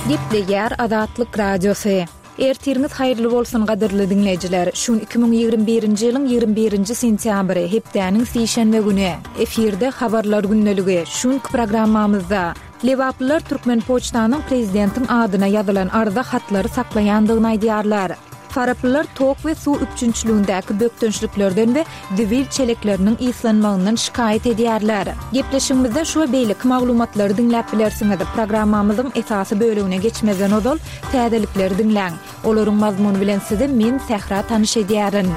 Gepli yer Azatlyk radiosu. Ertiriniz hayırlı bolsun gaderli dinleyijiler. Şun 2021-nji ýylyň 21-nji sentýabry hepdäniň sişenbe güni efirde habarlar günneligi. Şun programmamyzda Lewaplylar Türkmen Poçtanyň prezidentiň adyna ýazylan arza hatlary saklaýandygyny aýdýarlar. Faraplylar tok we suw üçünçlüğündäki bökdönçlüklerden we dewil çelekleriniň islenmagyndan şikayet edýärler. Gepleşigimizde şu beýlik maglumatlary dinläp bilersiňiz. Programmamyzyň esasy bölügine geçmeden odol täzelikleri dinläň. Olaryň mazmuny bilen sizi men Sehra tanyş edýärin.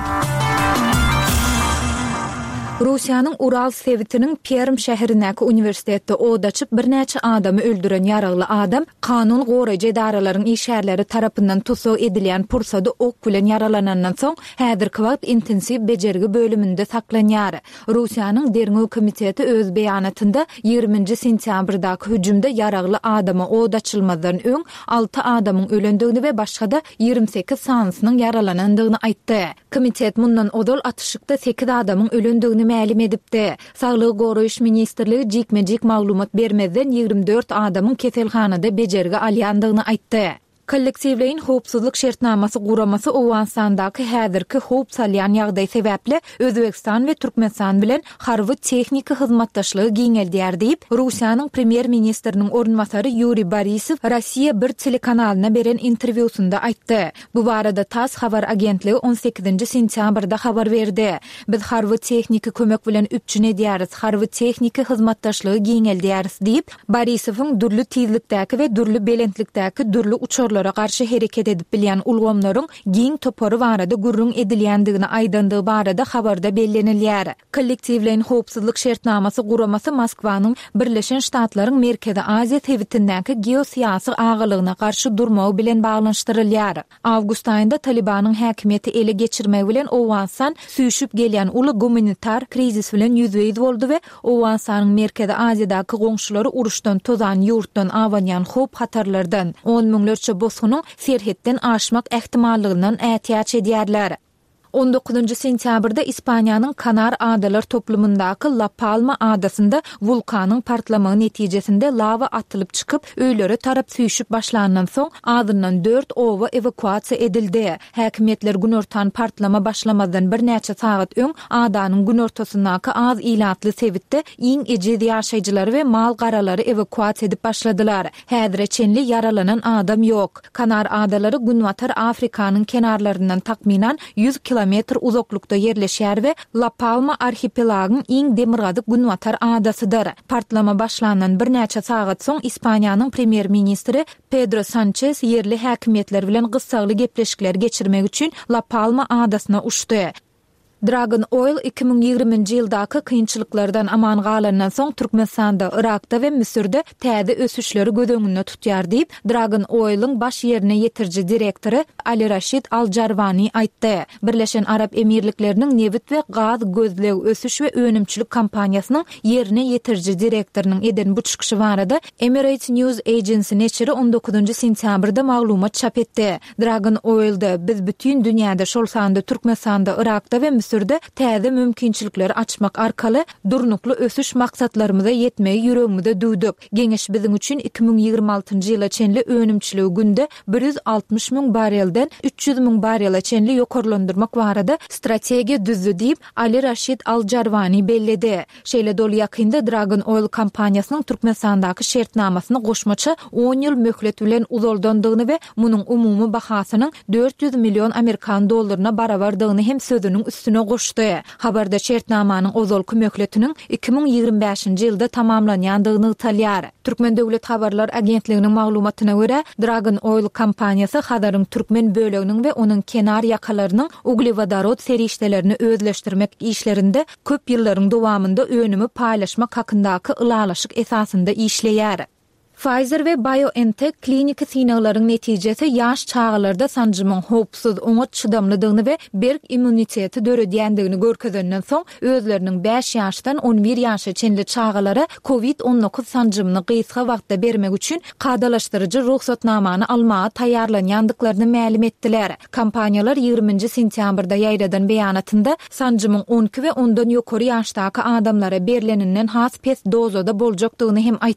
Russiýanyň Ural Sevitiniň Perm şäherindäki uniwersitetde od açyp bir näçe adamy öldüren ýaragly adam kanun goraýjy edaralaryň işgärleri tarapyndan tutsak edilen pursada ok bilen yaralanandan soň häzirki wagt intensiw bejergi bölüminde saklanýar. Russiýanyň Derňöw komiteti öz beýanatynda 20-nji sentýabrdaky hüjümde ýaragly adama od açylmadan öň 6 adamyň ölendigini we başga-da 28 sanysynyň yaralanandygyny aýtdy. Komitet mundan odol atışykda 8 adamyň ölendigini mälim edipdi. Saglyk goraýyş ministrligi jikme-jik maglumat bermezden 24 adamyň keselhanada bejergi alýandygyny aýtdy. Kollektiwleýin howpsuzlyk şertnamasy guramasy Owganstandaky häzirki howp salýan ýagdaý sebäpli Özbegistan we Türkmenistan bilen harby tehnika hyzmatdaşlygy giňeldýär diýip Russiýanyň premier ministriniň ornmasary Yuriy Borisow Rossiýa bir telekanalyna beren interwýusunda aýtdy. Bu barada TASS habar agentligi 18-nji sentýabrda habar berdi. Biz harby tehnika kömek bilen üpçün edýäris, harby tehnika hyzmatdaşlygy giňeldýäris diýip Borisowyň durly tizlikdäki we durly belentlikdäki durly uçurlar karşı hareket edip bilýän ulgamlaryň giň topory barada gurrun edilýändigini aýdandygy barada habarda bellenilýär. Kollektiwleýin howpsuzlyk şertnamasy guramasy Moskwanyň Birleşen Ştatlaryň Merkezi Aziýa tebitindäki geosiýasy agalygyna karşı durmagy bilen baglanşdyrylýar. Awgust aýynda Talibanyň häkimiýeti ele geçirmegi bilen Owganstan süýşüp gelýän uly humanitar krizis bilen ýüzbeýiz boldy we Owganstanyň Merkezi Aziýadaky goňşulary uruşdan tozan ýurtdan awanýan howp hatarlardan 10 miňlerçe bosunu serhetden aşmak ehtimallygyndan ätýaç edýärler. 19-njy sentýabrda Ispaniýanyň Kanar adalar toplumundaky La Palma adasynda vulkanyň partlamagy netijesinde lava atylyp çykyp öýlere tarap süýşüp başlanandan soň adyndan 4 owa evakuasiýa edildi. Häkimetler gün ortan partlama başlamadan bir näçe sagat öň adanyň gün ortasyndaky az ilatly Sevitde iň ejedi ýaşaýjylary we mal garalary evakuasiýa edip başladylar. Häzire çenli yaralanan adam ýok. Kanar adalary Günwatar Afrikanyň kenarlaryndan takminan 100 kilometr uzaklykda yerleşýär we La Palma arhipelagynyň iň demirgadyk Günwatar adasydyr. Partlama başlanan bir näçe sagat soň Ispaniýanyň premier ministri Pedro Sanchez yerli häkimetler bilen gyssaly gepleşikler geçirmek üçin La Palma adasyna uçdy. Dragon Oil 2020-nji ýyldaky kynçylyklardan aman galandan soň Türkmenistanda, Irakda we Misirde täze ösüşleri göz tutýar diýip Dragon Oil'yň baş ýerine ýetirji direktory Ali Rashid Al-Jarvani aýtdy. Birleşen Arap Emirlikleriniň newit we gaz gözlegi ösüş we önümçilik kampaniýasynyň ýerine ýetirji direktorynyň eden bu çykyşy barada Emirates News Agency neçiri 19-njy sentýabrda maglumat çap etdi. Dragon Oil'da biz bütün dünýäde şol sanda Türkmenistanda, Irakda we Sürde täze mümkinçilikleri açmak arkaly durnukly ösüş maksatlarymyza ýetmeyi ýüregimizde duýduk. Geňeş biziň üçin 2026-njy ýyla çenli önümçiligi günde 160 000 barelden 300 000 barela çenli ýokarlandyrmak barada strategiýa düzdü diýip Ali Rashid Al-Jarvani belledi. Şeýle dol ýakynda Dragon Oil kompaniýasynyň Türkmenistandaky şertnamasyny goşmaça 10 ýyl möhlet bilen uzaldandygyny we munyň umumy bahasynyň 400 milyon Amerikan dollaryna barabardygyny hem sözüniň üstüne goşdy. Habarda şertnamanyň ozal kömekletiniň 2025-nji ýylda tamamlanýandygyny talýar. Türkmen döwlet habarlar agentliginiň maglumatyna görä, Dragon Oil kompaniýasy Hadaryň türkmen böleginiň we onuň kenar ýakalarynyň uglevodorod serişdelerini özleşdirmek işlerinde köp ýyllaryň dowamında önümi paýlaşmak hakyndaky ılalaşyk esasynda işleýär. Pfizer we BioNTech klinik sinaglaryň netijesi ýaş çağlarda sanjymyň howpsuz oňa çydamlydygyny we berk immuniteti döredýändigini görkezenden soň özleriniň 5 ýaşdan 11 ýaşa çenli çağalara COVID-19 sanjymyny gysga wagtda bermek üçin kadalaşdyrjy ruhsatnamany almaga taýarlanýandyklaryny mälim etdiler. Kompaniýalar 20-nji sentýabrda ýaýradan beýanatynda sanjymyň 12 we ondan ýokary ýaşdaky adamlara berileninden has pes dozada boljakdygyny hem